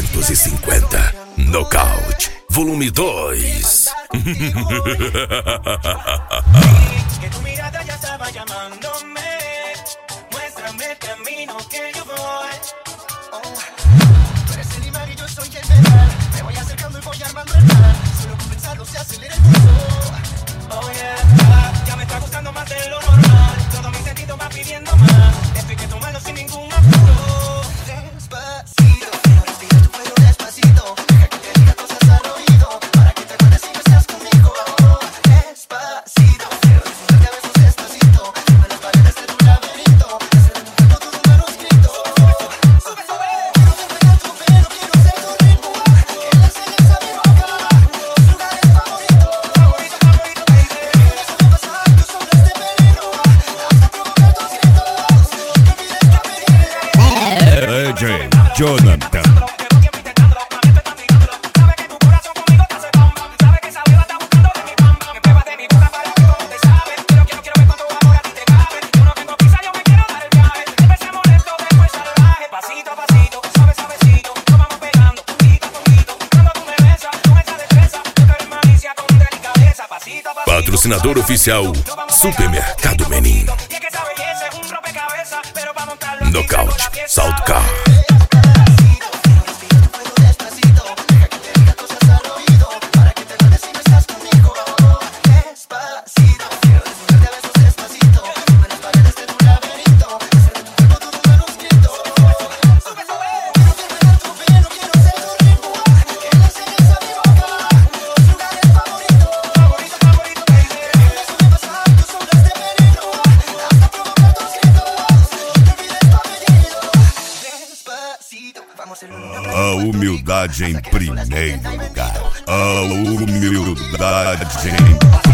350. Nocaute, volume 2. Que tu mirada ya estaba llamándome. Muéstrame el camino que yo voy. Tú eres el imán y yo soy el metal. Me voy acercando y voy armando el plan. Solo con pensarlo se acelera el pulso. Oh yeah, ya me está gustando más de lo normal. Todo mi sentido va pidiendo más. Esto hay que tomarlo sin ningún apuro. Despacito, quiero respirar tu pelo despacito. Deja que te diga cosas al oído. Para que te acuerdes si no estás conmigo. Despacito, quiero disfrutarte a besos despacito. Sube las paredes de tu laberinto. Hacer en un cuerpo tus manuscritos. Sube, sube. Quiero despegar tu pelo, quiero ser tu ritmo. Que le enseñes a mi boca tus lugares favoritos. Favorito, favorito, baby. Déjame pasar tus horas de veneno. Hasta provocar tus gritos. Y que olvides que pedir. DJ Jonathan. Patrocinador oficial Supermercado Menin. Nocaute Soundcar. A humildade em primeiro lugar. A humildade em